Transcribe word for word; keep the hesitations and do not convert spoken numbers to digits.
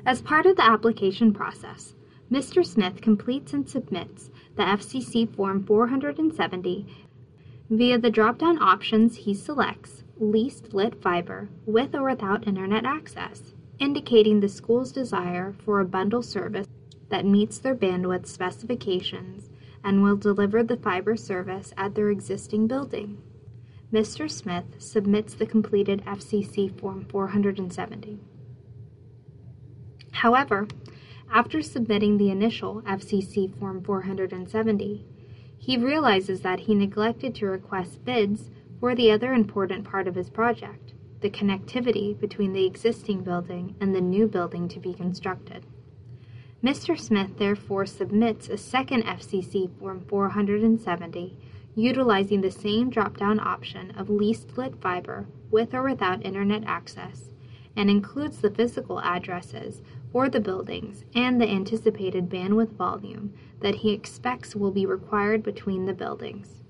As part of the application process, Mister Smith completes and submits the F C C Form four hundred seventy via the drop-down options he selects Leased Lit Fiber with or without internet access, indicating the school's desire for a bundle service that meets their bandwidth specifications and will deliver the fiber service at their existing building. Mister Smith submits the completed F C C Form four hundred seventy. However, after submitting the initial F C C Form four hundred seventy, he realizes that he neglected to request bids for the other important part of his project, the connectivity between the existing building and the new building to be constructed. Mister Smith therefore submits a second F C C Form four hundred seventy, utilizing the same drop-down option of leased lit fiber with or without internet access, and includes the physical addresses for the buildings and the anticipated bandwidth volume that he expects will be required between the buildings.